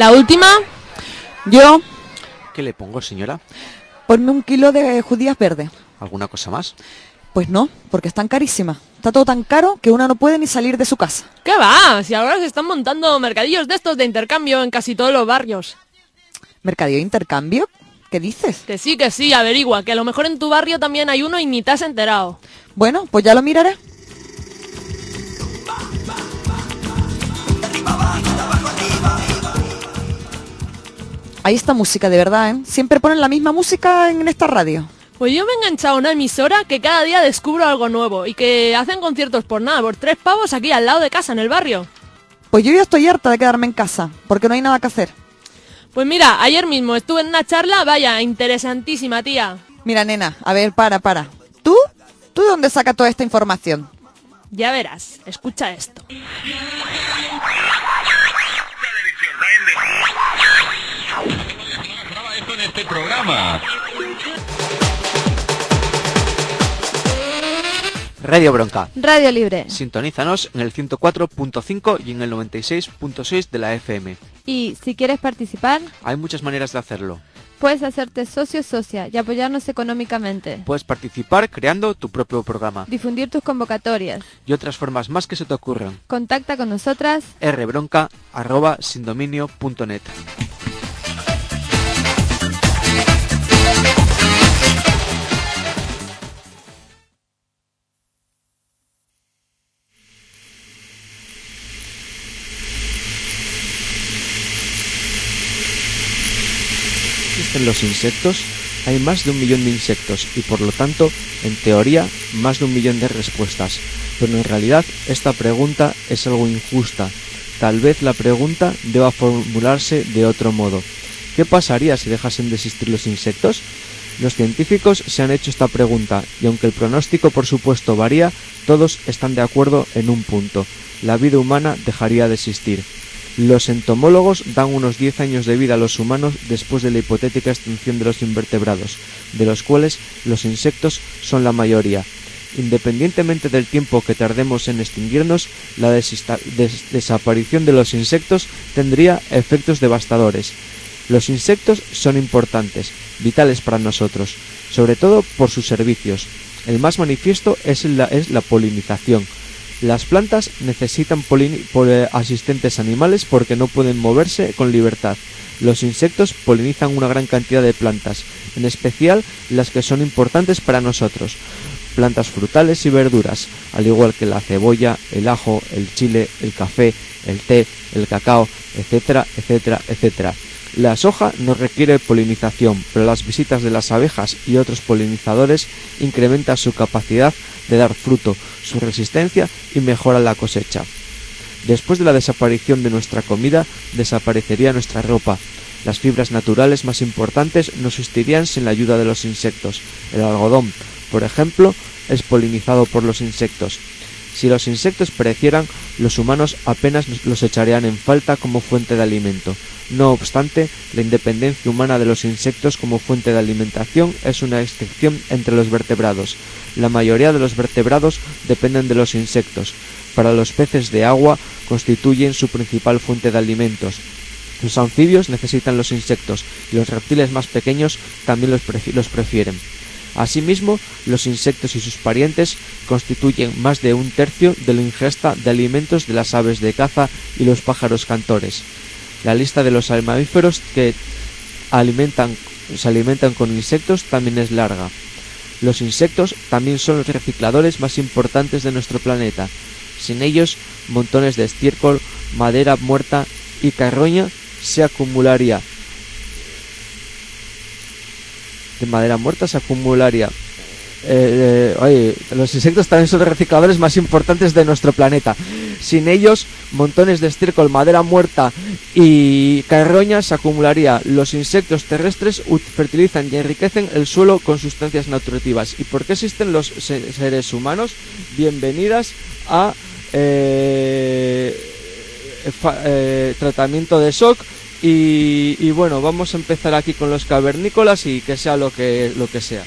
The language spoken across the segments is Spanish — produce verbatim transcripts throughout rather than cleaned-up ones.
La última. Yo. ¿Qué le pongo, señora? Ponme un kilo de judías verdes. ¿Alguna cosa más? Pues no, porque están carísimas. Está todo tan caro que una no puede ni salir de su casa. ¿Qué va? Si ahora se están montando mercadillos de estos de intercambio en casi todos los barrios. ¿Mercadillo de intercambio? ¿Qué dices? Que sí, que sí, averigua, que a lo mejor en tu barrio también hay uno y ni te has enterado. Bueno, pues ya lo miraré. Ahí está música, de verdad, ¿eh? Siempre ponen la misma música en esta radio. Pues yo me he enganchado a una emisora que cada día descubro algo nuevo y que hacen conciertos por nada, por tres pavos aquí al lado de casa, en el barrio. Pues yo ya estoy harta de quedarme en casa, porque no hay nada que hacer. Pues mira, ayer mismo estuve en una charla, vaya, interesantísima, tía. Mira, nena, a ver, para, para. ¿Tú? ¿Tú de dónde sacas toda esta información? Ya verás, escucha esto. Esto en este programa. Radio Bronca. Radio Libre. Sintonízanos en el ciento cuatro punto cinco y en el noventa y seis punto seis de la F M. Y si quieres participar, Hay muchas maneras de hacerlo. puedes hacerte socio o socia y apoyarnos económicamente. Puedes participar creando tu propio programa. Difundir tus convocatorias. Y otras formas más que se te ocurran. Contacta con nosotras. rbronca arroba sindominio punto net. ¿Existen los insectos? Hay más de un millón de insectos y por lo tanto, en teoría, más de un millón de respuestas. Pero en realidad esta pregunta es algo injusta. Tal vez la pregunta deba formularse de otro modo. ¿Qué pasaría si dejasen de existir los insectos? Los científicos se han hecho esta pregunta y aunque el pronóstico por supuesto varía, todos están de acuerdo en un punto. La vida humana dejaría de existir. Los entomólogos dan unos diez años de vida a los humanos después de la hipotética extinción de los invertebrados, de los cuales los insectos son la mayoría. Independientemente del tiempo que tardemos en extinguirnos, la desista- des- desaparición de los insectos tendría efectos devastadores. Los insectos son importantes, vitales para nosotros, sobre todo por sus servicios. El más manifiesto es la, es la polinización. Las plantas necesitan polini- por, eh, asistentes animales porque no pueden moverse con libertad. Los insectos polinizan una gran cantidad de plantas, en especial las que son importantes para nosotros. Plantas frutales y verduras, al igual que la cebolla, el ajo, el chile, el café, el té, el cacao, etcétera, etcétera, etcétera. La soja no requiere polinización, pero las visitas de las abejas y otros polinizadores incrementan su capacidad de dar fruto, su resistencia y mejora la cosecha. Después de la desaparición de nuestra comida, desaparecería nuestra ropa. Las fibras naturales más importantes no existirían sin la ayuda de los insectos. El algodón, por ejemplo, es polinizado por los insectos. Si los insectos perecieran, los humanos apenas los echarían en falta como fuente de alimento. No obstante, la independencia humana de los insectos como fuente de alimentación es una excepción entre los vertebrados. La mayoría de los vertebrados dependen de los insectos. Para los peces de agua constituyen su principal fuente de alimentos. Los anfibios necesitan los insectos y los reptiles más pequeños también los, prefi- los prefieren. Asimismo, los insectos y sus parientes constituyen más de un tercio de la ingesta de alimentos de las aves de caza y los pájaros cantores. La lista de los mamíferos que alimentan, se alimentan con insectos también es larga. Los insectos también son los recicladores más importantes de nuestro planeta. Sin ellos, montones de estiércol, madera muerta y carroña se acumularía. De madera muerta se acumularía. Eh, eh, oye, los insectos también son los recicladores más importantes de nuestro planeta. Sin ellos, montones de estiércol, madera muerta y carroña se acumularía. Los insectos terrestres fertilizan y enriquecen el suelo con sustancias nutritivas. ¿Y por qué existen los se seres humanos? Bienvenidas a eh, eh, tratamiento de shock. Y, y bueno, vamos a empezar aquí con los cavernícolas y que sea lo que, lo que sea.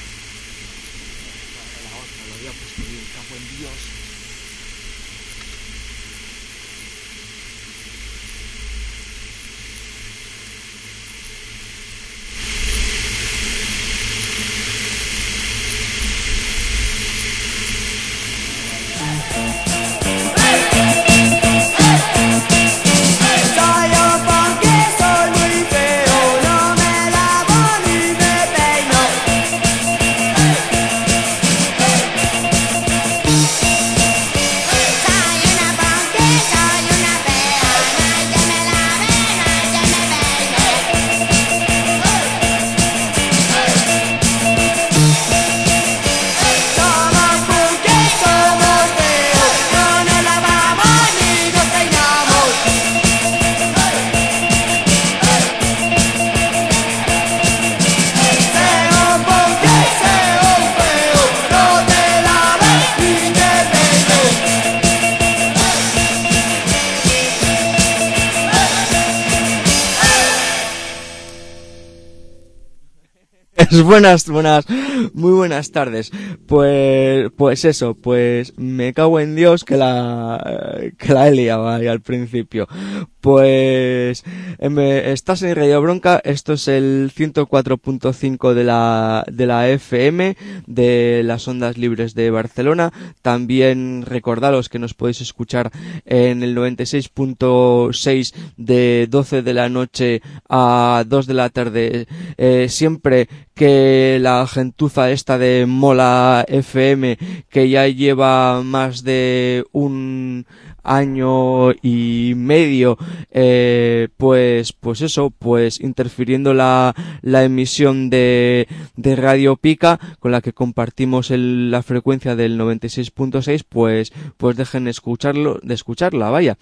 Pues buenas, buenas, muy buenas tardes. Pues, pues eso, pues me cago en Dios que la, que la he liado ahí al principio. Pues, eh, estás en Radio Bronca, esto es el ciento cuatro punto cinco de la, de la F M, de las ondas libres de Barcelona. También recordaros que nos podéis escuchar en el noventa y seis punto seis de doce de la noche a dos de la tarde, eh, siempre que la gentuza esta de Mola F M, que ya lleva más de un año y medio, eh, pues, pues eso, pues interfiriendo la, la emisión de, de Radio Pica, con la que compartimos el, la frecuencia del noventa y seis punto seis, pues, pues dejen escucharlo, de escucharla, vaya.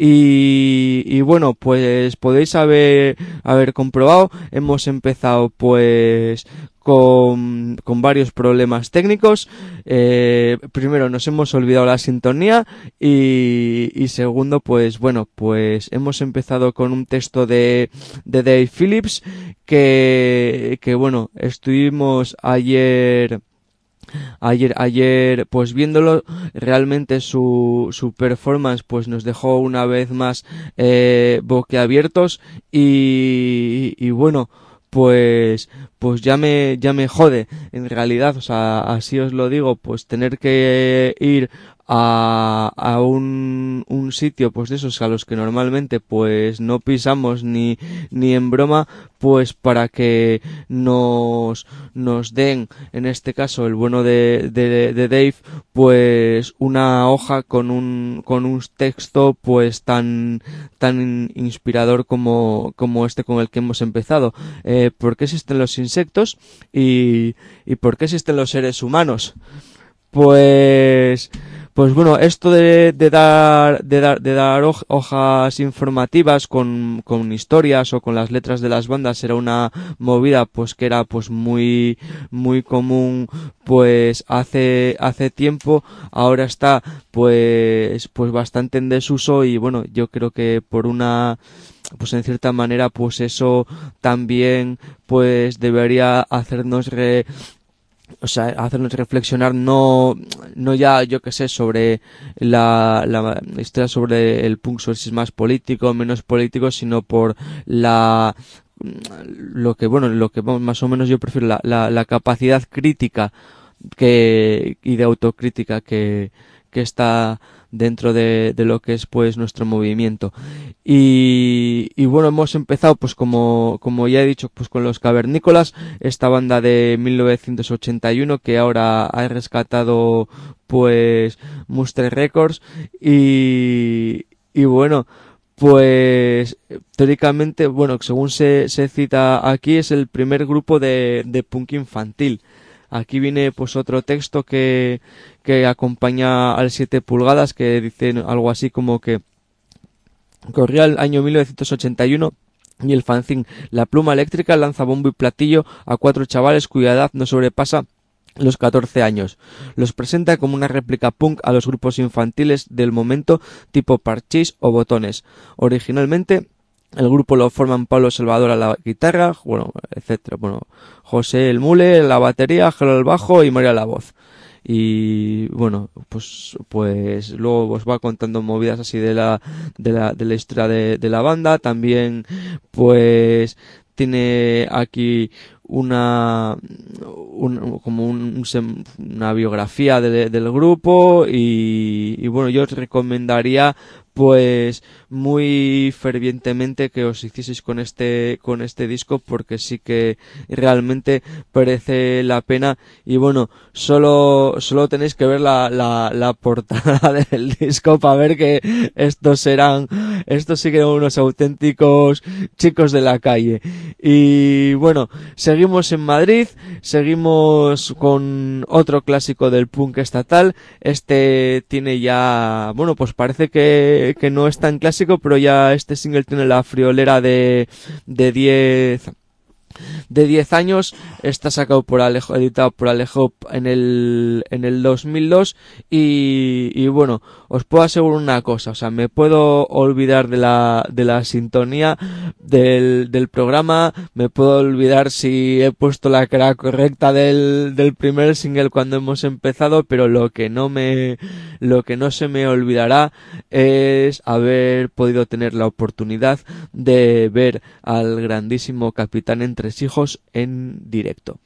Y, y bueno, pues podéis haber, haber comprobado, hemos empezado pues, Con, con varios problemas técnicos. Eh, primero nos hemos olvidado la sintonía y, y segundo, pues bueno, pues hemos empezado con un texto de, de Dave Phillips que, que bueno, estuvimos ayer Ayer, ayer, pues viéndolo, realmente su, su performance, pues nos dejó una vez más, eh, boquiabiertos y, y bueno, pues, pues ya me, ya me jode, en realidad, o sea, así os lo digo, pues tener que ir a, a un, un sitio, pues de esos a los que normalmente, pues no pisamos ni, ni en broma, pues para que nos, nos den, en este caso, el bueno de, de, de Dave, pues una hoja con un, con un texto, pues tan, tan inspirador como, como este con el que hemos empezado. Eh, ¿por qué existen los insectos? Y, y ¿por qué existen los seres humanos? Pues, pues bueno, esto de, de dar, de dar, de dar hojas informativas con, con historias o con las letras de las bandas era una movida, pues que era pues muy, muy común, pues hace, hace tiempo. Ahora está, pues, pues bastante en desuso y bueno, yo creo que por una, pues en cierta manera, pues eso también, pues debería hacernos re, o sea, hacernos reflexionar, no, no ya, yo que sé, sobre la, la historia sobre el punk, sobre si es más político o menos político, sino por la, lo que, bueno, lo que más o menos yo prefiero, la, la, la capacidad crítica que, y de autocrítica que, que está dentro de, de lo que es pues nuestro movimiento. Y, y bueno, hemos empezado pues como, como ya he dicho, pues con los Cavernícolas, esta banda de mil novecientos ochenta y uno que ahora ha rescatado pues Monster Records y, y bueno, pues teóricamente, bueno, según se, se cita aquí, es el primer grupo de, de punk infantil. Aquí viene pues otro texto que, que acompaña al siete pulgadas, que dice algo así como que corría el año mil novecientos ochenta y uno y el fanzine La Pluma Eléctrica lanza bombo y platillo a cuatro chavales cuya edad no sobrepasa los catorce años. Los presenta como una réplica punk a los grupos infantiles del momento tipo Parchís o Botones. Originalmente el grupo lo forman Pablo Salvador a la guitarra, bueno, etcétera. Bueno, José el Mule, la batería, Gelo el bajo y María la voz. Y bueno, pues pues luego os va contando movidas así de la de la de la historia de, de la banda. También pues tiene aquí una un, como un, un, una biografía de, del grupo y, y bueno, yo os recomendaría pues muy fervientemente que os hicieseis con este con este disco, porque sí que realmente merece la pena. Y bueno, solo solo tenéis que ver la la, la portada del disco para ver que estos serán estos sí que eran unos auténticos chicos de la calle. Y bueno, seguimos en Madrid, seguimos con otro clásico del punk estatal. Este tiene ya, bueno, pues parece que que no es tan clásico, pero ya este single tiene la friolera de de diez de diez años. Está sacado por Alejo, editado por Alejo en el, en el dos mil dos y, y bueno, os puedo asegurar una cosa, o sea, me puedo olvidar de la, de la sintonía del, del programa, me puedo olvidar si he puesto la cara correcta del, del primer single cuando hemos empezado, pero lo que no me, lo que no se me olvidará es haber podido tener la oportunidad de ver al grandísimo Capitán Entresijos en directo.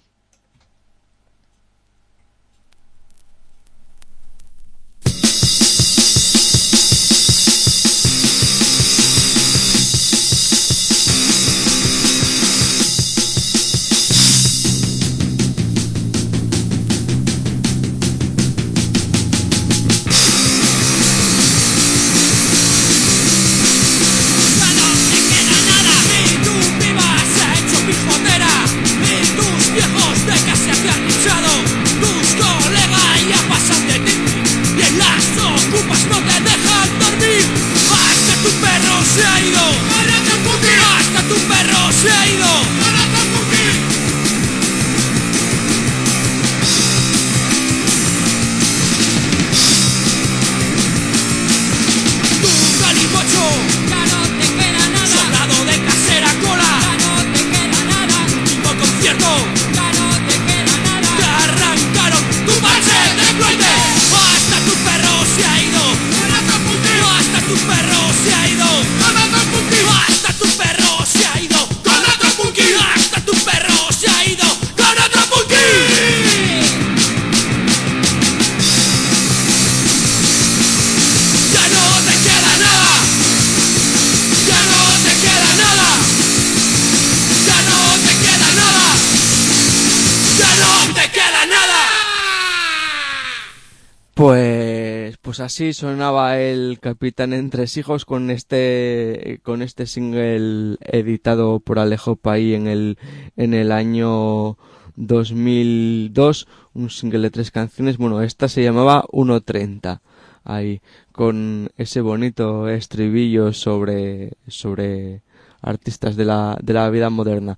Pues, pues así sonaba el Capitán Entresijos con este, con este single editado por Alejo Paí en el, en el año dos mil dos, un single de tres canciones. Bueno, esta se llamaba uno treinta, ahí, con ese bonito estribillo sobre, sobre artistas de la, de la vida moderna.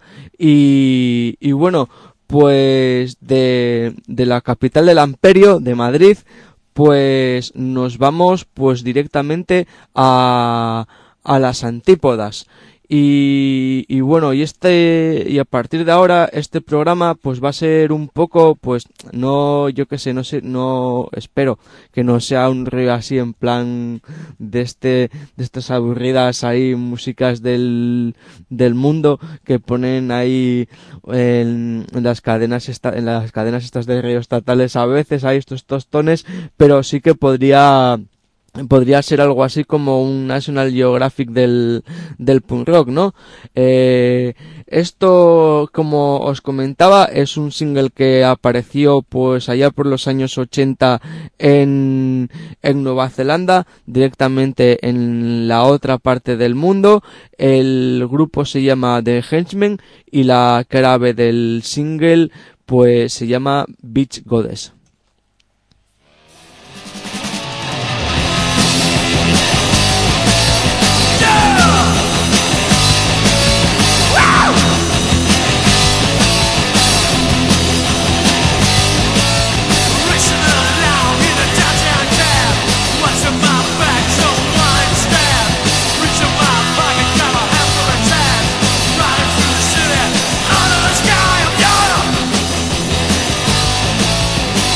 Y, y bueno, pues de, de la capital del Amperio, de Madrid, pues nos vamos pues directamente a, a las antípodas. Y, y bueno, y este, y a partir de ahora, este programa, pues va a ser un poco, pues, no, yo qué sé, no sé, no, espero que no sea un río así en plan de este, de estas aburridas ahí músicas del, del mundo que ponen ahí en, en las cadenas esta, en las cadenas estas de ríos estatales a veces, hay estos tostones, pero sí que podría, podría ser algo así como un National Geographic del, del punk rock, ¿no? Eh, esto, como os comentaba, es un single que apareció pues allá por los años ochenta en, en Nueva Zelanda, directamente en la otra parte del mundo. El grupo se llama The Henchmen y la cara B del single pues se llama Beach Goddess. Out of the sky of Europe.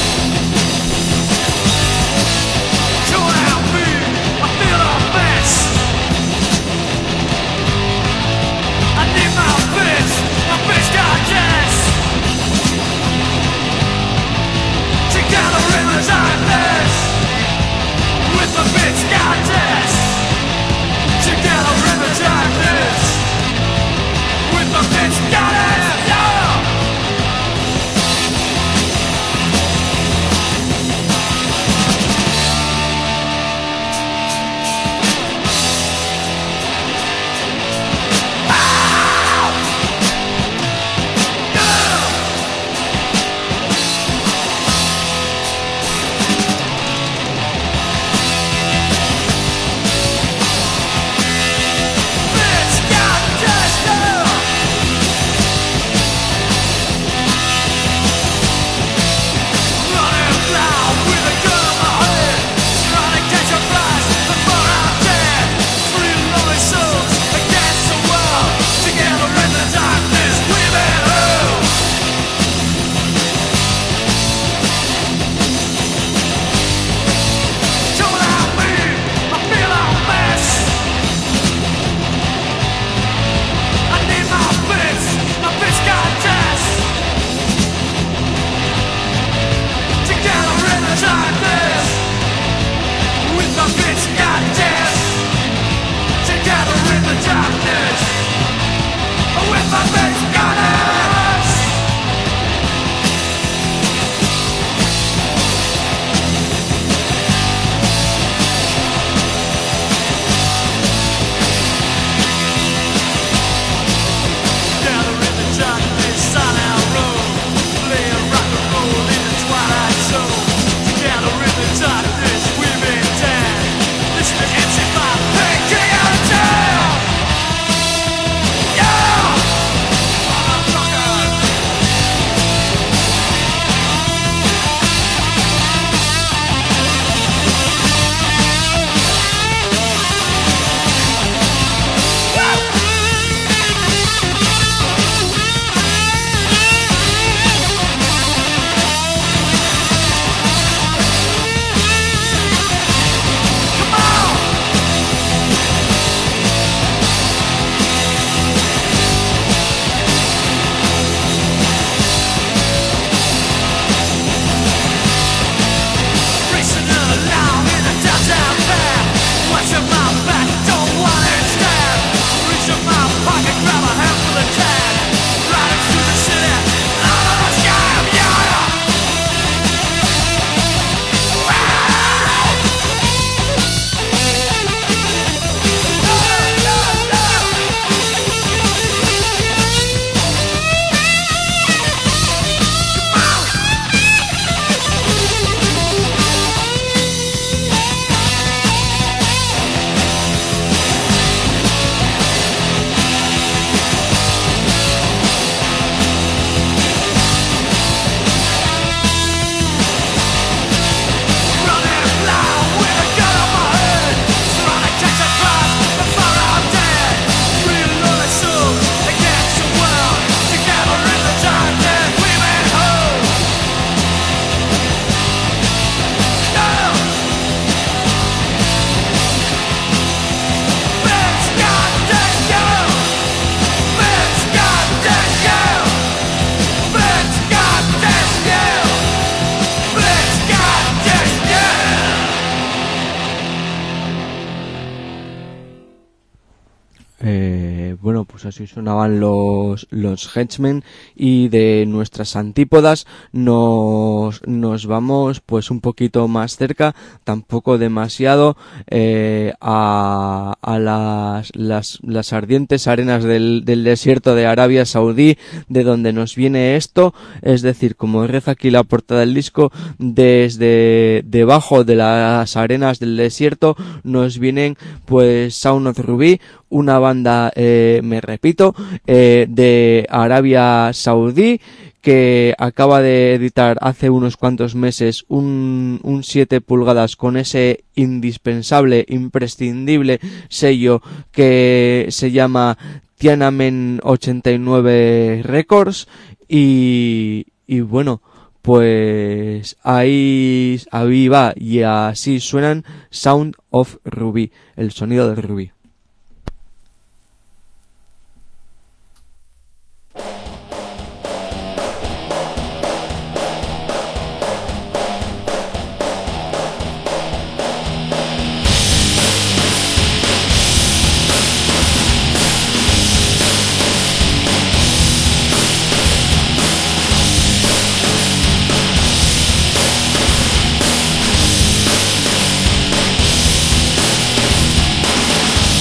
pues así sonaban los, los Henchmen, y de nuestras antípodas nos, nos vamos pues un poquito más cerca, tampoco demasiado, eh, a, a las, las, las ardientes arenas del, del desierto de Arabia Saudí, de donde nos viene esto, es decir, como reza aquí la portada del disco, desde debajo de las arenas del desierto nos vienen pues Sound of Ruby, una banda, eh, me repito, eh, de Arabia Saudí, que acaba de editar hace unos cuantos meses un, un siete pulgadas con ese indispensable, imprescindible sello que se llama Tiananmen ochenta y nueve Records, y, y bueno, pues ahí, ahí va, y así suenan Sound of Ruby, el sonido de Rubí. We'll be right back.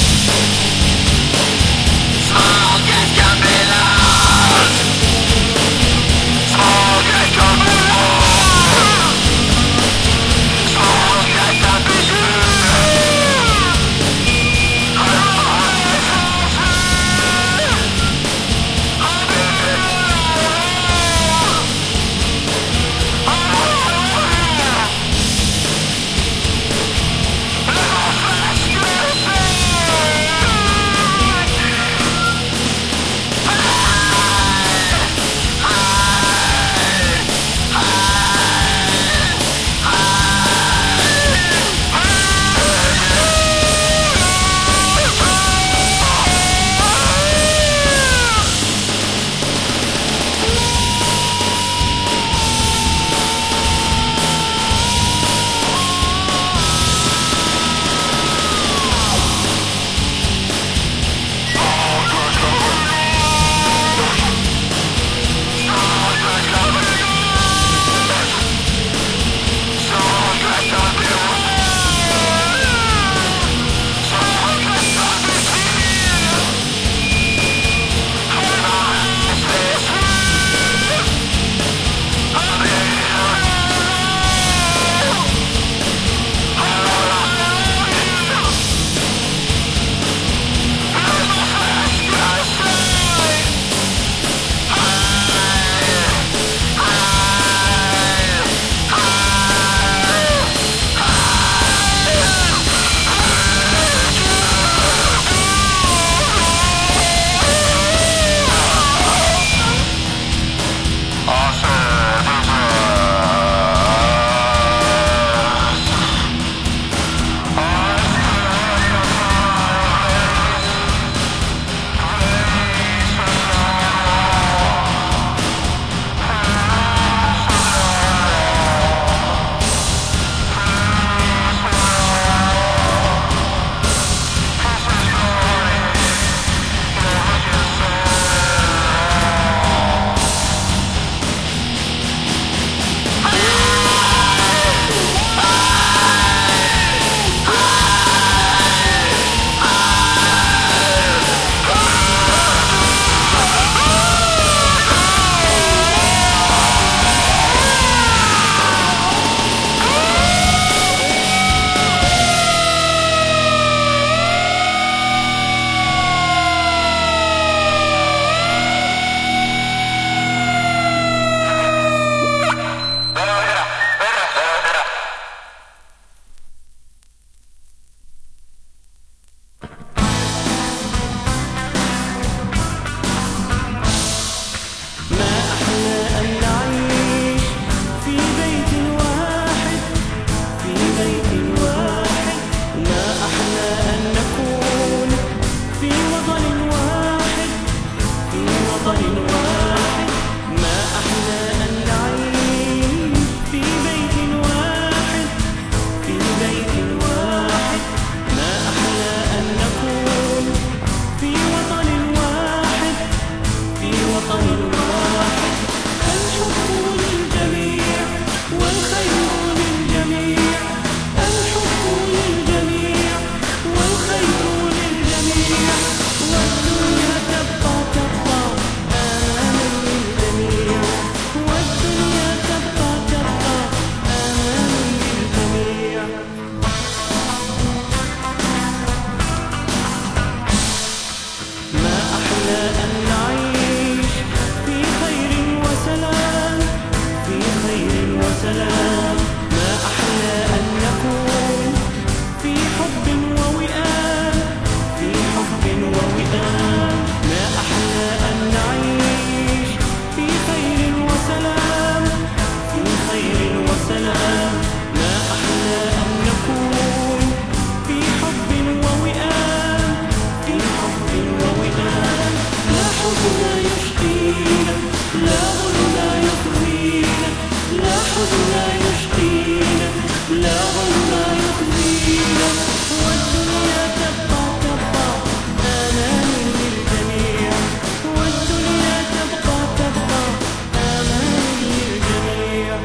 وسلام في خير وسلام ما أحلى أن نكون في حب ووئام في حب ووئام لا حزن يشقينا لا غل يطوينا لا حزن يشقينا لا غل يطوينا والدنيا تبقى تبقى آمان للجميع والدنيا تبقى تبقى آمان للجميع.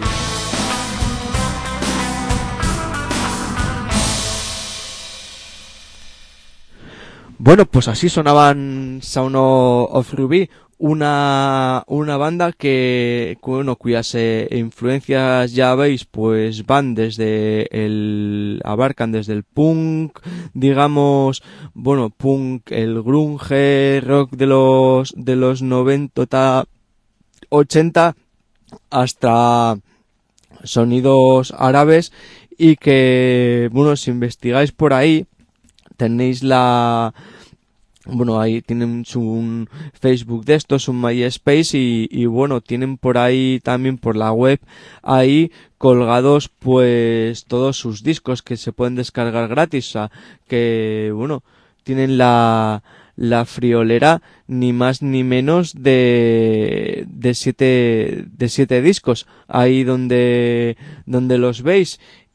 Bueno, pues así sonaban Sound of Ruby, una una banda que, bueno, cuyas eh, influencias ya veis, pues van desde el abarcan desde el punk, digamos, bueno, punk, el grunge, rock de los de los noventa, ochenta, hasta sonidos árabes, y que, bueno, si investigáis por ahí tenéis la... Bueno, ahí tienen su un Facebook de estos, un MySpace, y, y bueno, tienen por ahí también por la web ahí colgados pues todos sus discos que se pueden descargar gratis, o sea, que bueno, tienen la la friolera ni más ni menos de de siete de siete discos ahí donde donde los veis.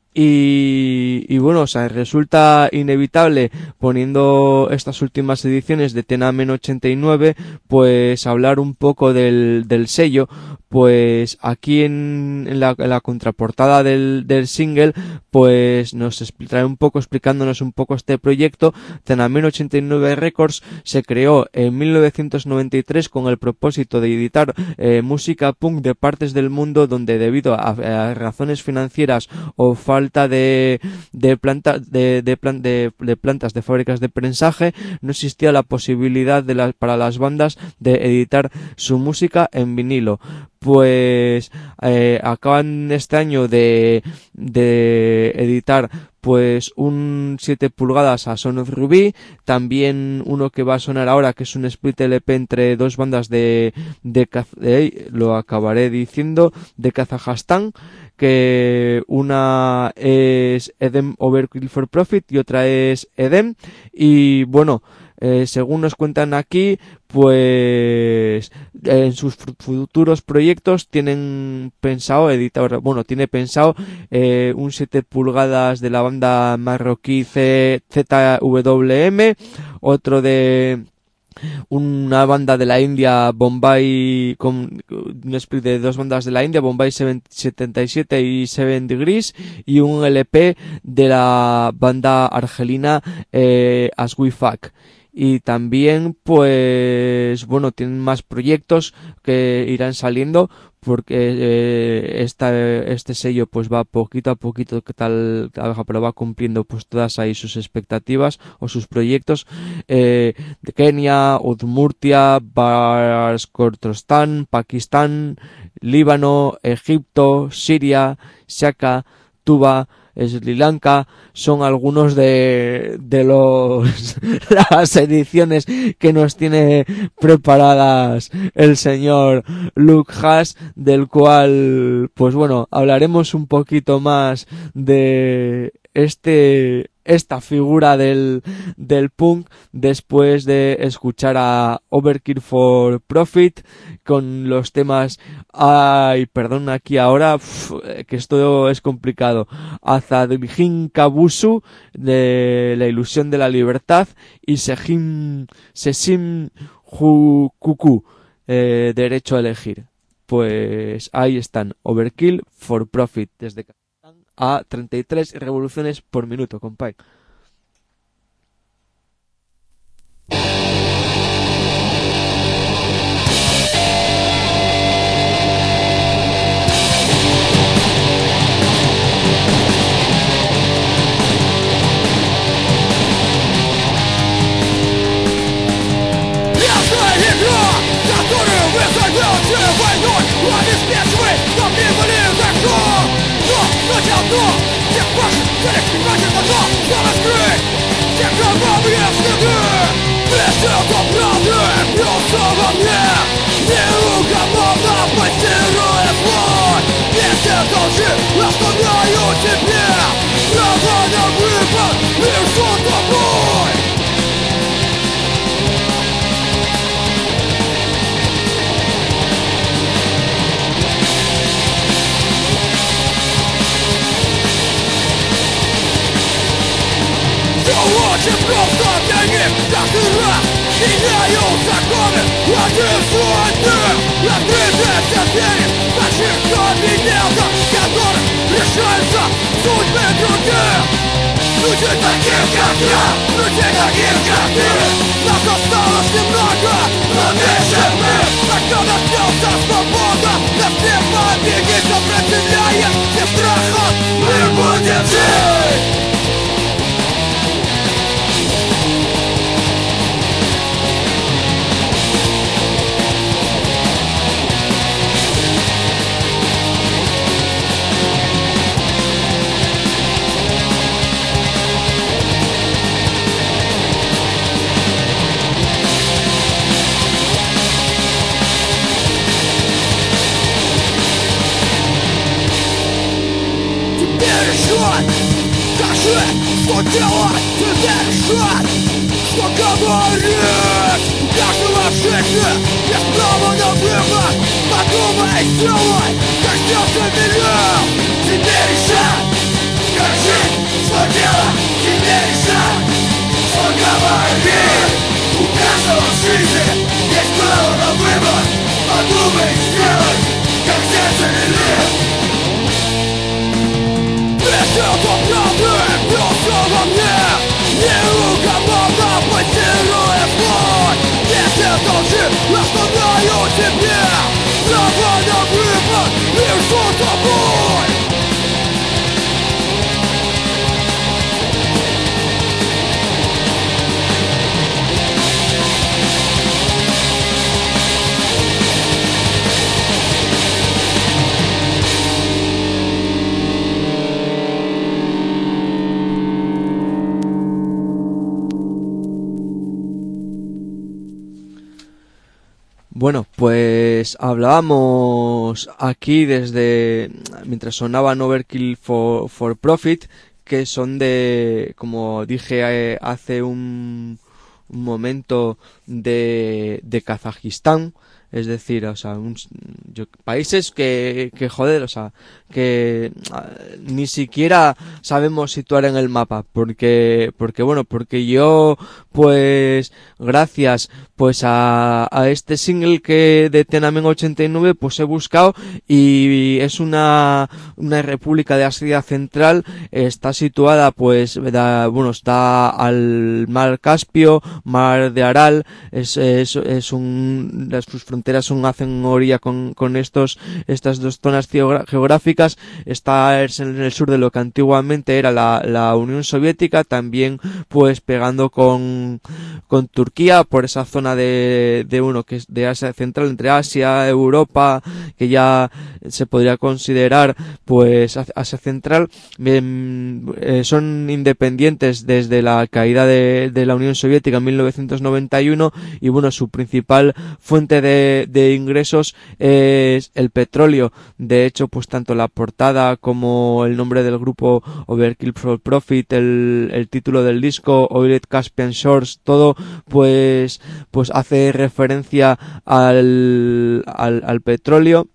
Y, y bueno, o sea, resulta inevitable, poniendo estas últimas ediciones de Tenamen ochenta y nueve, pues hablar un poco del, del sello. Pues aquí en, en, la, en la contraportada del, del single, pues nos trae un poco, explicándonos un poco este proyecto. Tenamen ochenta y nueve Records se creó en mil novecientos noventa y tres con el propósito de editar eh, música punk de partes del mundo donde, debido a, a razones financieras o falta de de planta de de, plan, de de plantas de fábricas de prensaje, no existía la posibilidad de la, para las bandas de editar su música en vinilo. Pues eh, acaban este año de de editar pues un siete pulgadas a Sound of Ruby, también uno que va a sonar ahora, que es un split L P entre dos bandas de de, de lo acabaré diciendo, de Kazajstán, que una es Edem Overkill for Profit y otra es Edem. Y bueno, eh, según nos cuentan aquí, pues en sus futuros proyectos tienen pensado editar, bueno, tiene pensado eh, un siete pulgadas de la banda marroquí Z W M, otro de una banda de la India, Bombay, con un split de dos bandas de la India, Bombay setenta y siete y Seven Degrees, y un L P de la banda argelina eh, As We Fuck. Y también, pues, bueno, tienen más proyectos que irán saliendo, porque eh, esta, este sello pues va poquito a poquito, que tal, pero va cumpliendo pues todas ahí sus expectativas o sus proyectos, eh, de Kenia, Udmurtia, Bashkortostán, Pakistán, Líbano, Egipto, Siria, Shaka, Tuba, Sri Lanka, son algunos de, de los, las ediciones que nos tiene preparadas el señor Luke Hash, del cual, pues bueno, hablaremos un poquito más de este, esta figura del, del punk después de escuchar a Overkill for Profit con los temas, ay, perdón aquí ahora, uf, que esto es complicado, Azadilhin Kabusu, de La Ilusión de la Libertad, y Sejim, Sesim Hukuku, eh, Derecho a Elegir. Pues ahí están, Overkill for Profit, desde a treinta y tres revoluciones por minuto, compadre. Тех ваших, тех, ваших, ваших, ваших, меняют законы один за одним. Открытые двери больших кабинетов, в которых решаются судьбы других. Люди таких, как я, люди таких, как ты. Нас осталось немного, но меньше мы. Так кто наснется свобода, нас не победит, сопротивляясь всем страхам, мы будем жить. Скажи, что делать, тебе решать, что говорить. У каждого в жизни есть право на выбор. Подумай, сделай, как сердце велел. Тебе решать, скажи, что делать, тебе решать, что говорить. У каждого в жизни есть право на выбор. Подумай, сделай, как сердце велел. Это правда, все во мне. Неугомонно пассирует боль. Если должи, оставляю тебе право на выбор, лишу тобой. Bueno, pues hablábamos aquí desde, mientras sonaban Overkill for, for Profit, que son de, como dije eh, hace un, un momento, de, de Kazajistán. Es decir, o sea, un, yo, países que, que joder, o sea, que uh, ni siquiera sabemos situar en el mapa, porque, porque bueno, porque yo, pues, gracias, pues a, a este single que de Tenamen ochenta y nueve, pues he buscado y es una, una república de Asia Central, está situada, pues, da, bueno, está al mar Caspio, mar de Aral, es, es, es un, sus fronteras son, hacen orilla con, con estos, estas dos zonas geográficas. Está en el sur de lo que antiguamente era la, la Unión Soviética, también pues pegando con, con Turquía por esa zona de, de uno que es de Asia Central, entre Asia, Europa, que ya se podría considerar pues Asia Central. Bien, eh, son independientes desde la caída de, de la Unión Soviética en mil novecientos noventa y uno y bueno, su principal fuente de, de ingresos es el petróleo. De hecho, pues tanto la portada como el nombre del grupo Overkill for Profit, el, el título del disco Oiled Caspian Shores, todo pues pues hace referencia al, al, al petróleo.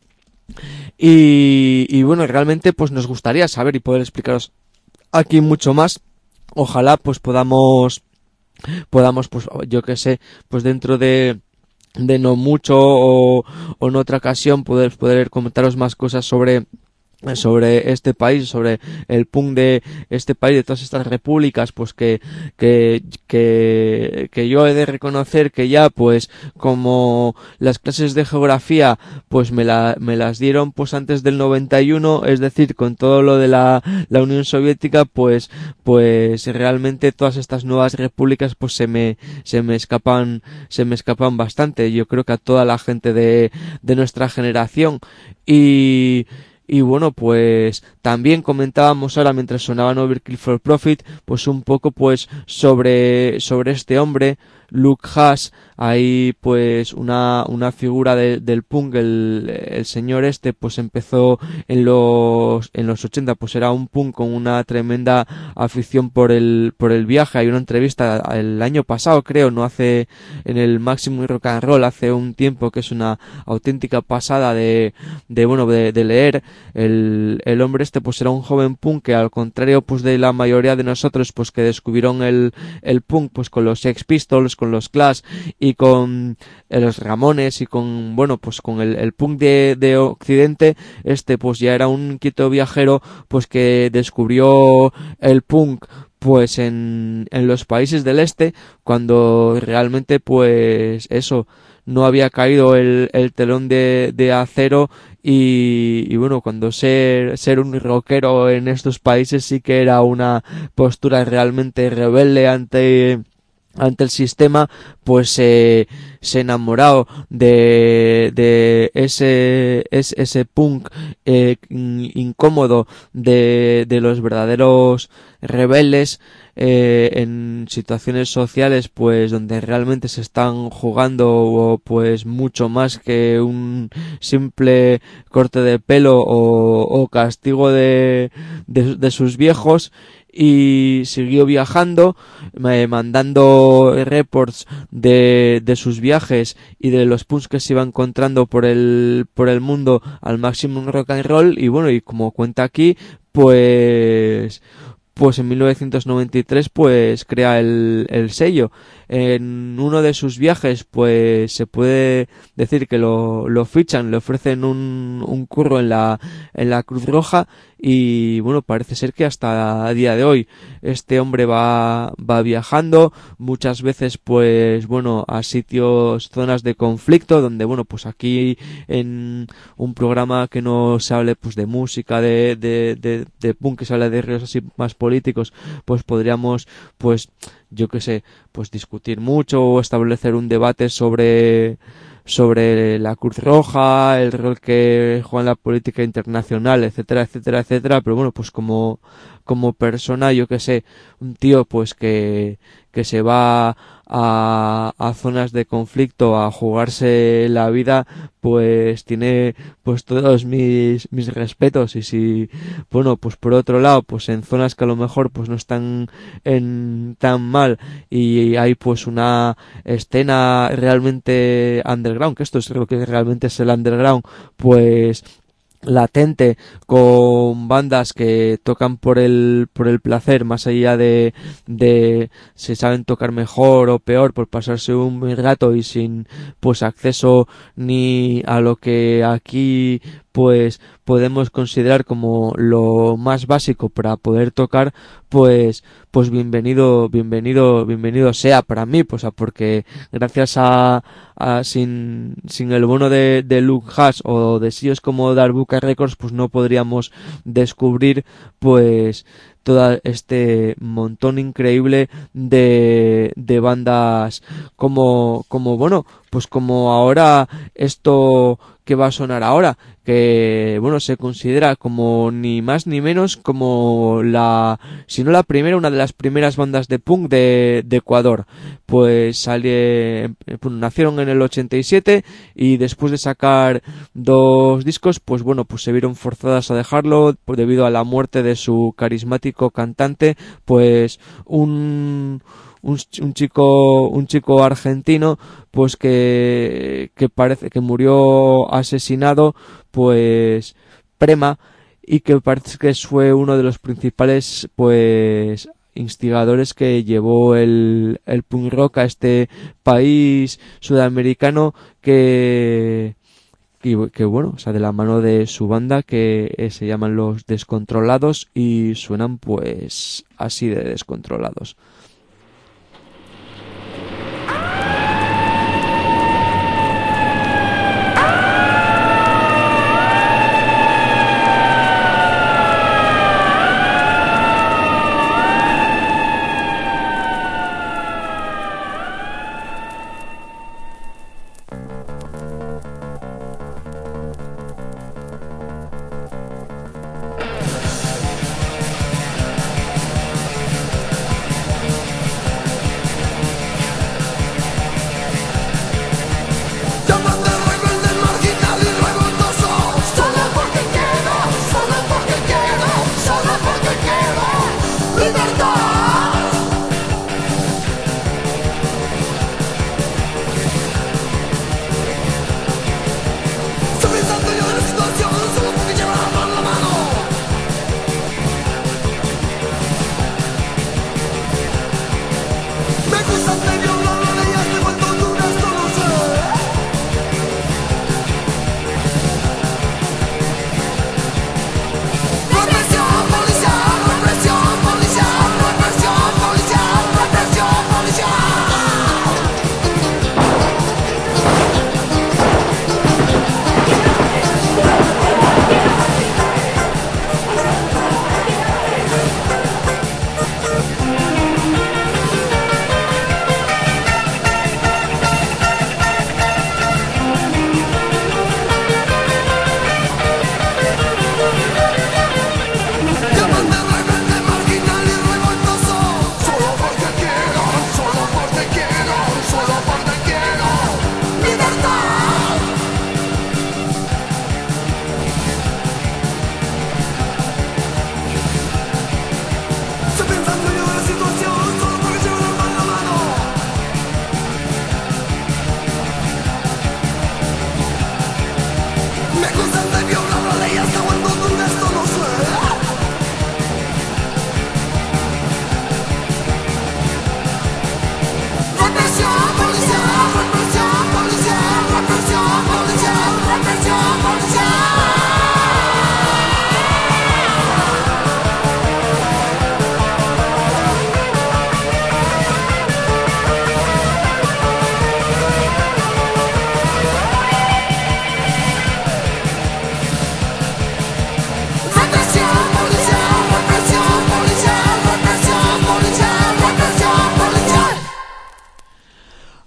Y, y bueno, realmente pues nos gustaría saber y poder explicaros aquí mucho más. Ojalá pues podamos podamos pues yo que sé, pues dentro de de no mucho o, o en otra ocasión poder poder comentaros más cosas sobre sobre este país, sobre el punk de este país, de todas estas repúblicas, pues que que que que yo he de reconocer que ya pues como las clases de geografía pues me la me las dieron pues antes del noventa y uno, es decir, con todo lo de la la Unión Soviética, pues pues realmente todas estas nuevas repúblicas pues se me se me escapan se me escapan bastante. Yo creo que a toda la gente de de nuestra generación. y Y bueno, pues también comentábamos ahora mientras sonaban Overkill for Profit, pues un poco pues sobre sobre este hombre, Luke Haas. Ahí pues una una figura de, del punk, el, el señor este pues empezó en los en los ochenta, pues era un punk con una tremenda afición por el por el viaje. Hay una entrevista el año pasado, creo, no hace, en el Maximum Rock and Roll hace un tiempo, que es una auténtica pasada de de bueno de, de leer, el, el hombre este pues era un joven punk que, al contrario pues de la mayoría de nosotros pues que descubrieron el, el punk pues con los Sex Pistols, con los Clash y con eh, los Ramones y con, bueno, pues con el, el punk de, de Occidente, este pues ya era un inquieto viajero pues que descubrió el punk pues en, en los países del este, cuando realmente pues eso, no había caído el, el telón de, de acero y, y bueno, cuando ser, ser un rockero en estos países sí que era una postura realmente rebelde ante ante el sistema, pues eh, se enamoró de, de ese, ese, ese punk eh, incómodo de, de los verdaderos rebeldes eh, en situaciones sociales pues donde realmente se están jugando pues mucho más que un simple corte de pelo o, o castigo de, de, de sus viejos. Y siguió viajando, eh, mandando reports de, de sus viajes y de los punks que se iba encontrando por el, por el mundo al máximo en rock and roll. Y bueno, y como cuenta aquí, pues, pues en mil novecientos noventa y tres pues crea el, el sello. En uno de sus viajes pues se puede decir que lo, lo fichan, le ofrecen un, un curro en la, en la Cruz Roja y bueno, parece ser que hasta a día de hoy este hombre va, va viajando muchas veces pues bueno a sitios, zonas de conflicto donde bueno pues aquí en un programa que no se hable pues de música, de, de, de, de punk, que se hable de ríos así más políticos, pues podríamos pues yo qué sé, pues discutir mucho o establecer un debate sobre sobre la Cruz Roja, el rol que juega en la política internacional, etcétera, etcétera, etcétera, pero bueno, pues como como persona, yo qué sé, un tío pues que que se va a, a zonas de conflicto a jugarse la vida, pues tiene pues todos mis mis respetos. Y si bueno pues por otro lado pues en zonas que a lo mejor pues no están en tan mal y hay pues una escena realmente underground, que esto es lo que realmente es el underground, pues latente, con bandas que tocan por el por el placer, más allá de de si saben tocar mejor o peor, por pasarse un buen rato y sin pues acceso ni a lo que aquí pues podemos considerar como lo más básico para poder tocar, pues pues bienvenido bienvenido bienvenido sea para mí, pues a porque gracias a, a sin sin el bono de, de Luke Haas o de sellos como Darbuka Records pues no podríamos descubrir pues todo este montón increíble de, de bandas como, como, bueno, pues como ahora esto que va a sonar ahora, que, bueno, se considera como ni más ni menos como la, si no la primera, una de las primeras bandas de punk de, de Ecuador. Pues sale, pues, nacieron en el ochenta y siete y después de sacar dos discos, pues bueno, pues se vieron forzadas a dejarlo pues, debido a la muerte de su carismático cantante, pues un Un, un chico un chico argentino pues que que parece que murió asesinado pues prema y que parece que fue uno de los principales pues instigadores que llevó el el punk rock a este país sudamericano que y que bueno, o sea, de la mano de su banda que eh, se llaman Los Descontrolados y suenan pues así de descontrolados.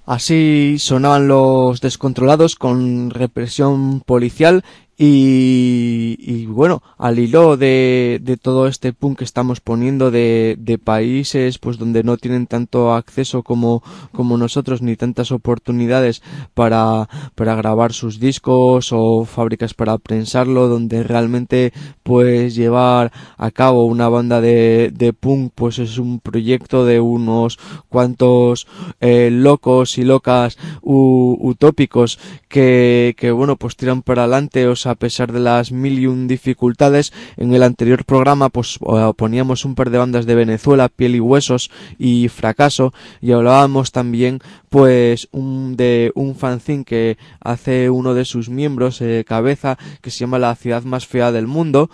Así sonaban Los Descontrolados con represión policial y, y bueno, al hilo de, de todo este punk que estamos poniendo de, de países pues donde no tienen tanto acceso como, como nosotros ni tantas oportunidades para, para grabar sus discos o fábricas para prensarlo, donde realmente pues llevar a cabo una banda de, de punk pues es un proyecto de unos cuantos eh, locos y locas u, utópicos que, que bueno pues tiran para adelante. O sea, a pesar de las mil y un dificultades. En el anterior programa pues poníamos un par de bandas de Venezuela, Piel y Huesos y Fracaso, y hablábamos también pues un, de un fanzine que hace uno de sus miembros, eh, Cabeza, que se llama La Ciudad Más Fea del Mundo,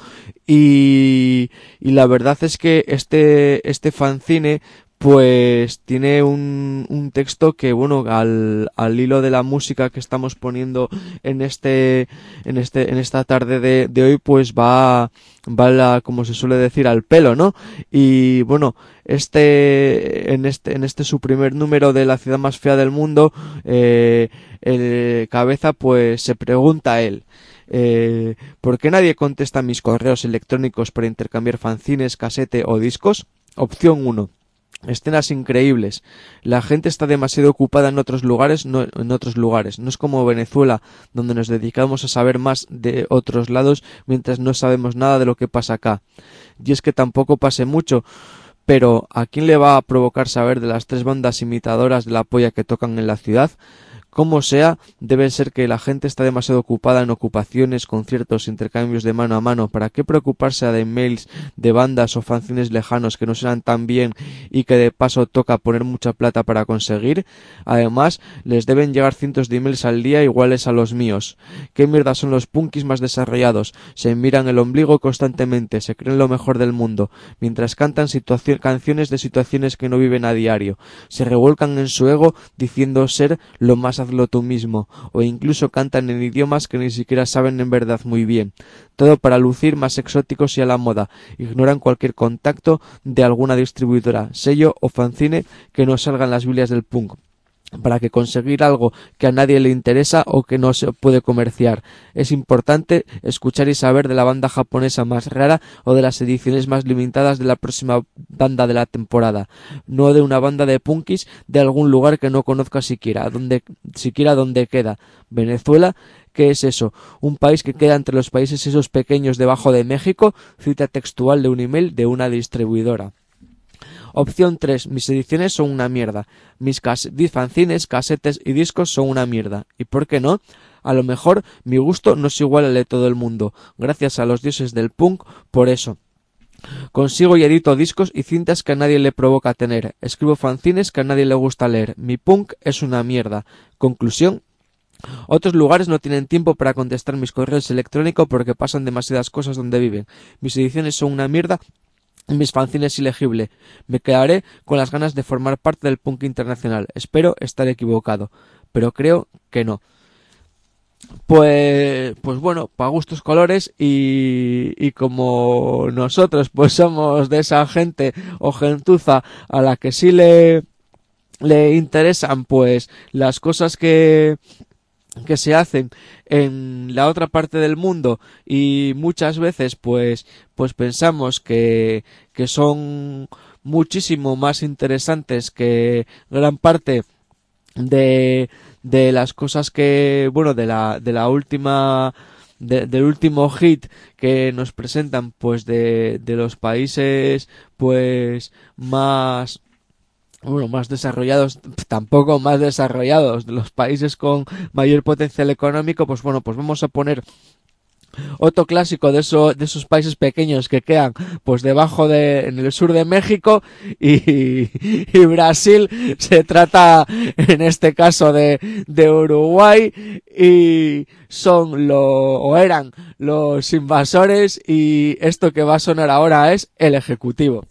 y, y la verdad es que este, este fanzine pues tiene un, un texto que, bueno, al, al hilo de la música que estamos poniendo en este, en este, en esta tarde de, de hoy, pues va, va la, como se suele decir, al pelo, ¿no? Y bueno, este, en este, en este su primer número de La Ciudad Más Fea del Mundo, eh, el Cabeza, pues se pregunta a él, eh, ¿por qué nadie contesta mis correos electrónicos para intercambiar fanzines, casete o discos? Opción uno. Escenas increíbles. La gente está demasiado ocupada en otros lugares, no en otros lugares. No es como Venezuela, donde nos dedicamos a saber más de otros lados mientras no sabemos nada de lo que pasa acá. Y es que tampoco pase mucho, pero ¿a quién le va a provocar saber de las tres bandas imitadoras de la polla que tocan en la ciudad? Como sea, debe ser que la gente está demasiado ocupada en ocupaciones, conciertos, intercambios de mano a mano. ¿Para qué preocuparse de mails de bandas o fanzines lejanos que no suenan tan bien y que de paso toca poner mucha plata para conseguir? Además, les deben llegar cientos de emails al día iguales a los míos. ¿Qué mierda son los punkis más desarrollados? Se miran el ombligo constantemente, se creen lo mejor del mundo, mientras cantan situaci- canciones de situaciones que no viven a diario. Se revuelcan en su ego diciendo ser lo más hazlo tú mismo, o incluso cantan en idiomas que ni siquiera saben en verdad muy bien. Todo para lucir más exóticos y a la moda. Ignoran cualquier contacto de alguna distribuidora, sello o fanzine que no salga en las Biblias del punk, para que conseguir algo que a nadie le interesa o que no se puede comerciar. Es importante escuchar y saber de la banda japonesa más rara o de las ediciones más limitadas de la próxima banda de la temporada, no de una banda de punkis de algún lugar que no conozca siquiera, donde, siquiera dónde queda. Venezuela, ¿qué es eso? Un país que queda entre los países esos pequeños debajo de México, cita textual de un email de una distribuidora. Opción tres. Mis ediciones son una mierda. Mis cas- fanzines, casetes y discos son una mierda. ¿Y por qué no? A lo mejor mi gusto no es igual al de todo el mundo. Gracias a los dioses del punk, por eso. Consigo y edito discos y cintas que a nadie le provoca tener. Escribo fanzines que a nadie le gusta leer. Mi punk es una mierda. Conclusión. Otros lugares no tienen tiempo para contestar mis correos electrónicos porque pasan demasiadas cosas donde viven. Mis ediciones son una mierda. Mis fanzines ilegible. Me quedaré con las ganas de formar parte del punk internacional. Espero estar equivocado, pero creo que no. Pues, pues bueno, para gustos colores y, y como nosotros pues somos de esa gente o gentuza a la que sí le, le interesan pues las cosas que... que se hacen en la otra parte del mundo y muchas veces pues pues pensamos que que son muchísimo más interesantes que gran parte de de las cosas que bueno de la de la última de, del último hit que nos presentan pues de de los países pues más bueno, más desarrollados, tampoco más desarrollados, de los países con mayor potencial económico, pues bueno, pues vamos a poner otro clásico de eso, de esos países pequeños que quedan pues debajo de, en el sur de México y, y Brasil. Se trata en este caso de, de Uruguay y son lo, o eran los Invasores y esto que va a sonar ahora es El Ejecutivo.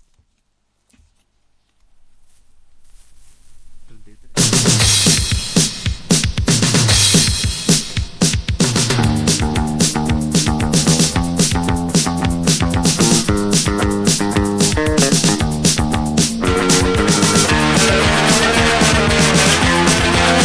We'll be right back.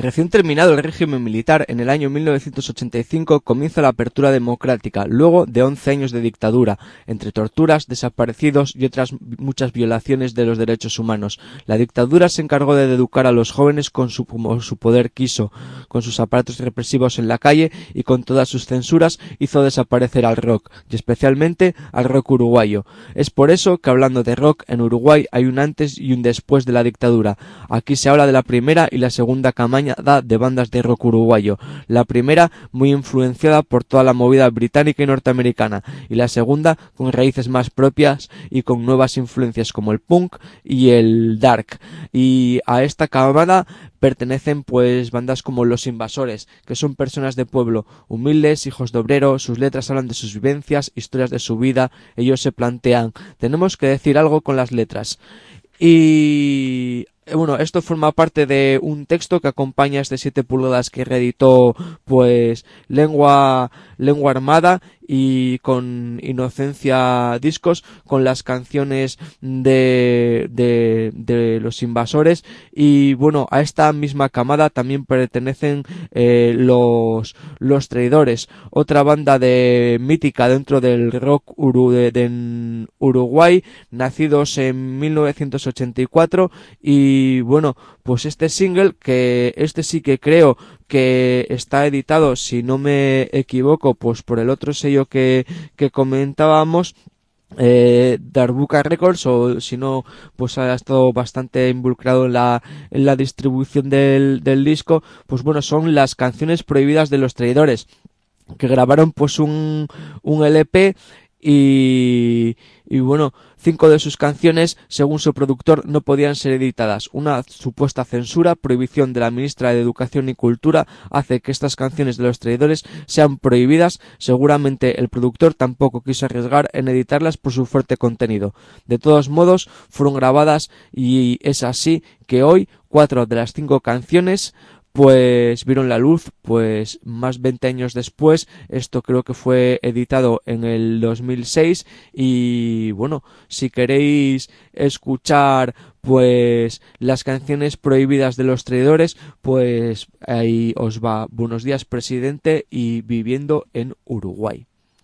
Recién terminado el régimen militar, en el año mil novecientos ochenta y cinco comienza la apertura democrática, luego de once años de dictadura, entre torturas, desaparecidos y otras muchas violaciones de los derechos humanos. La dictadura se encargó de educar a los jóvenes con su, como su poder quiso, con sus aparatos represivos en la calle y con todas sus censuras hizo desaparecer al rock, y especialmente al rock uruguayo. Es por eso que hablando de rock, en Uruguay hay un antes y un después de la dictadura. Aquí se habla de la primera y la segunda camaña de bandas de rock uruguayo, la primera muy influenciada por toda la movida británica y norteamericana, y la segunda con raíces más propias y con nuevas influencias como el punk y el dark. Y a esta camada pertenecen pues bandas como Los Invasores, que son personas de pueblo, humildes, hijos de obrero. Sus letras hablan de sus vivencias, historias de su vida. Ellos se plantean, tenemos que decir algo con las letras. Y bueno, esto forma parte de un texto que acompaña este siete pulgadas que reeditó pues Lengua Lengua Armada y con Inocencia Discos, con las canciones de, de, de Los Invasores. Y bueno, a esta misma camada también pertenecen eh, los, los Traidores, otra banda de mítica dentro del rock uru, de, de Uruguay, nacidos en mil novecientos ochenta y cuatro. Y bueno, pues este single, que este sí que creo que está editado, si no me equivoco, pues por el otro sello que, que comentábamos, eh, Darbuka Records, o si no, pues ha estado bastante involucrado en la, en la distribución del, del disco. Pues bueno, son las canciones prohibidas de Los Traidores, que grabaron pues un, un L P. Y, y bueno, cinco de sus canciones, según su productor, no podían ser editadas. Una supuesta censura, prohibición de la ministra de Educación y Cultura, hace que estas canciones de Los Traidores sean prohibidas. Seguramente el productor tampoco quiso arriesgar en editarlas por su fuerte contenido. De todos modos, fueron grabadas, y es así que hoy, cuatro de las cinco canciones pues vieron la luz pues más veinte años después. Esto creo que fue editado en el dos mil seis. Y bueno, si queréis escuchar pues las canciones prohibidas de Los Traidores, pues ahí os va Buenos Días Presidente y Viviendo en Uruguay.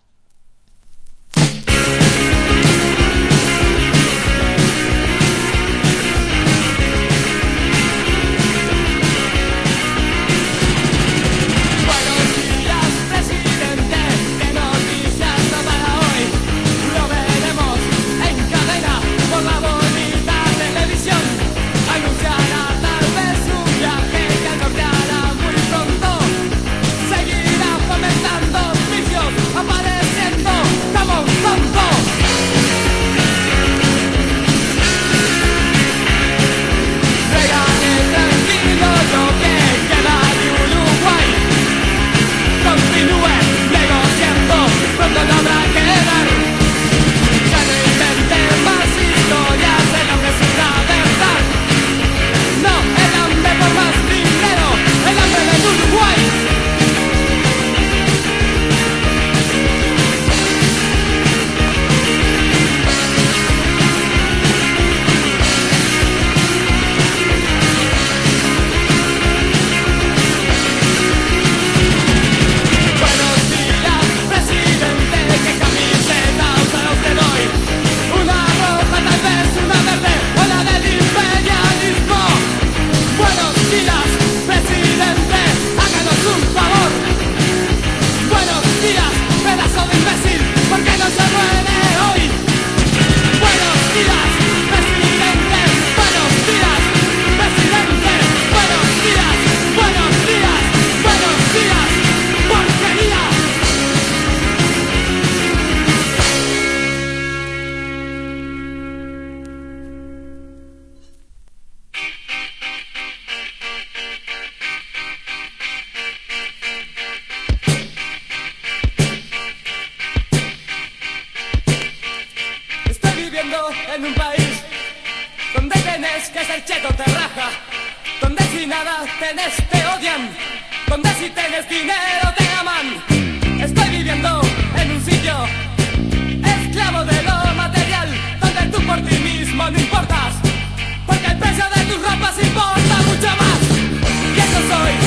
En un país donde tenés que ser cheto te raja, donde si nada tenés te odian, donde si tenés dinero te aman. Estoy viviendo en un sitio esclavo de lo material, donde tú por ti mismo no importas, porque el precio de tus ropas importa mucho más. Y eso soy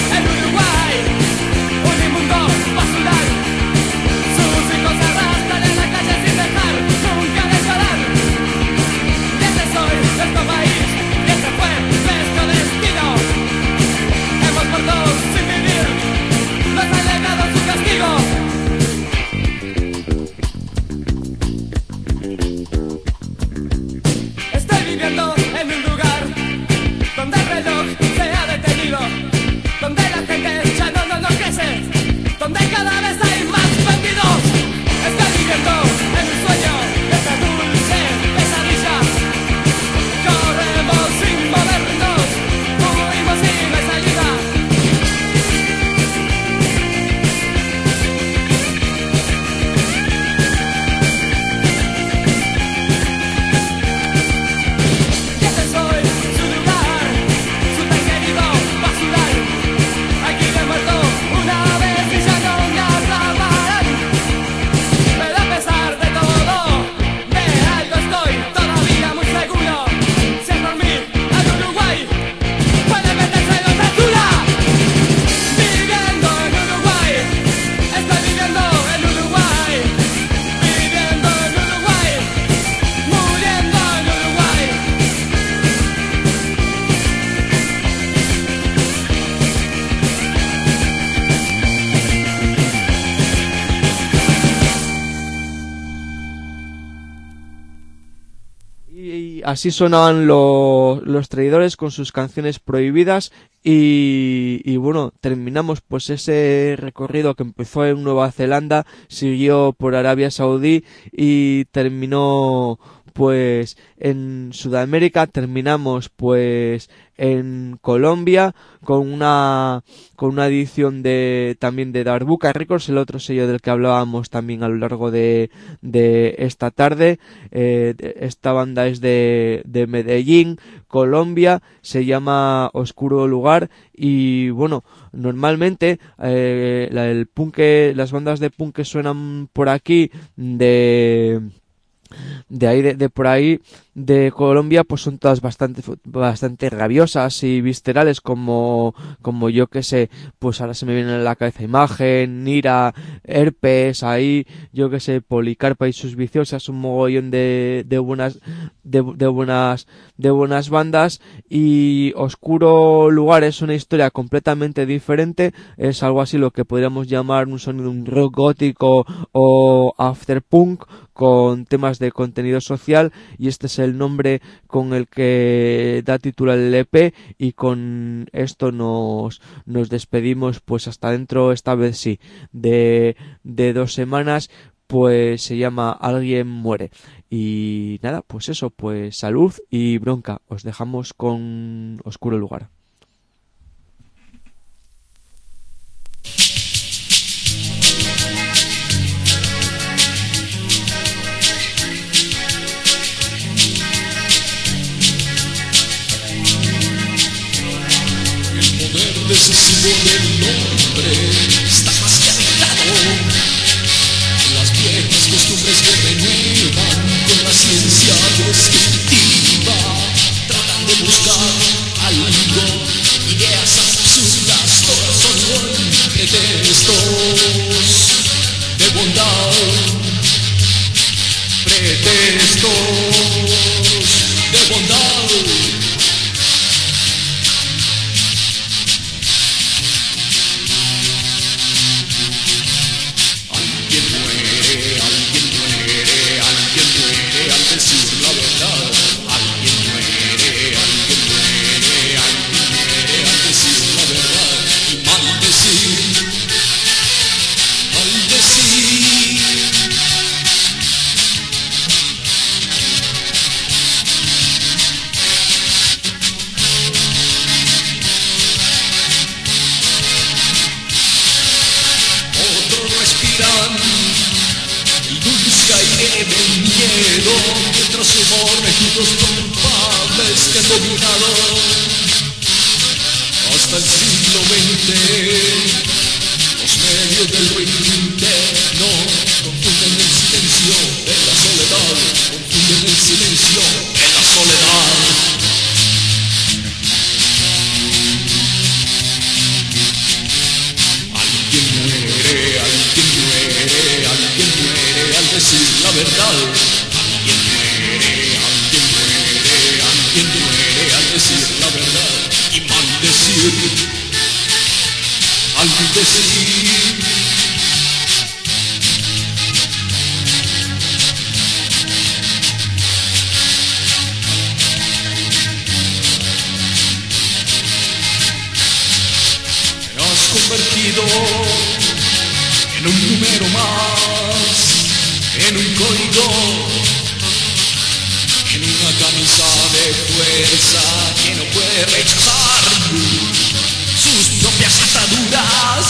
Y así sonaban lo, los traidores con sus canciones prohibidas y, y bueno, terminamos pues ese recorrido que empezó en Nueva Zelanda, siguió por Arabia Saudí y terminó pues en Sudamérica, terminamos pues en Colombia con una con una edición de también de Darbuka Records, el otro sello del que hablábamos también a lo largo de, de esta tarde. Eh, esta banda es de, de Medellín, Colombia, se llama Oscuro Lugar y bueno, normalmente eh, la, el punk, las bandas de punk que suenan por aquí de de ahí de, de por ahí de Colombia pues son todas bastante bastante rabiosas y viscerales, como como yo que sé, pues ahora se me viene a la cabeza Imagen, Nira, Herpes, ahí yo que sé, Policarpa y sus viciosas, un mogollón de de buenas de, de buenas de buenas bandas. Y Oscuro Lugar es una historia completamente diferente, es algo así lo que podríamos llamar un sonido un rock gótico o afterpunk con temas de contenido social, y este es el nombre con el que da título al E P, y con esto nos nos despedimos pues hasta dentro, esta vez sí, de, de dos semanas. Pues se llama Alguien muere. Y nada, pues eso, pues salud y bronca. Os dejamos con Oscuro Lugar. Decisivo del hombre está más que habitado. Las viejas costumbres que renuevan con la ciencia descriptiva tratan de buscar algo, ideas absurdas, todos son pretextos de bondad, pretextos de bondad. Mientras se borren los culpables que han dominado hasta el siglo veinte. Los medios del ruido interno confunden el silencio de la soledad, confunden el silencio de la soledad. Alguien muere, alguien muere, alguien muere al decir la verdad. Alguien muere, alguien muere, alguien muere al decir la verdad y maldecir, al decir. Te has convertido en un número más, en un código, en una camisa de fuerza que no puede rechazar sus propias ataduras.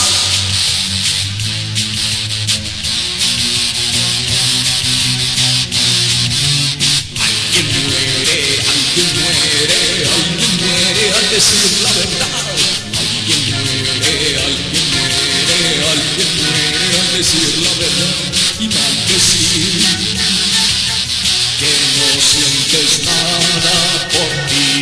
Alguien muere, alguien muere, alguien muere al decir la verdad. Alguien muere, alguien muere, alguien muere al decir la verdad y maldecir que no sientes nada por ti.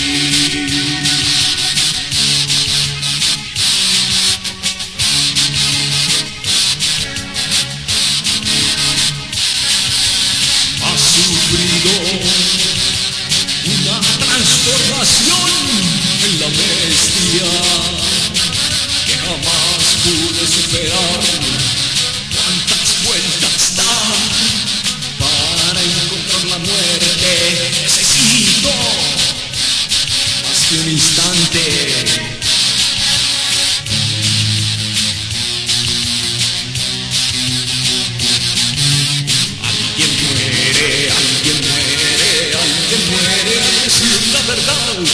Has sufrido una transformación en la bestia Alguien muere, alguien muere, alguien muere al decir la verdad.